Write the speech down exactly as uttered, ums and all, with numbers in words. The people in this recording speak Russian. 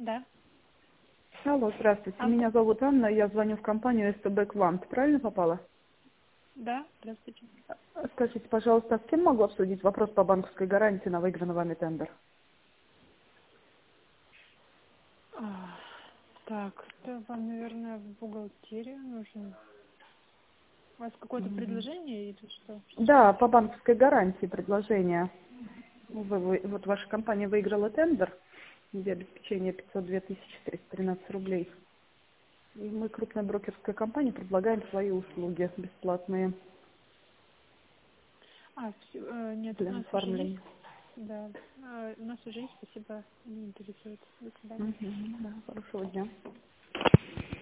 Да. Алло, здравствуйте. Алло. Меня зовут Анна, я звоню в компанию СТБ Квант. Правильно попала? Да, здравствуйте. А, Скажите, пожалуйста, с кем могу обсудить вопрос по банковской гарантии на выигранный вами тендер? А, так, это вам, наверное, в бухгалтерию нужно. У вас какое-то Мгм. предложение или что? Что Да, по случилось? банковской гарантии предложение. Вы- вы- вот ваша компания выиграла тендер, где обеспечение пятьсот две тысячи триста тринадцать рублей. И мы, крупная брокерская компания, предлагаем свои услуги бесплатные А, всё, э, нет, у для нас уже есть. оформления. Да, э, у нас уже есть, спасибо, не интересует. До свидания. Мгм. Да, хорошего дня.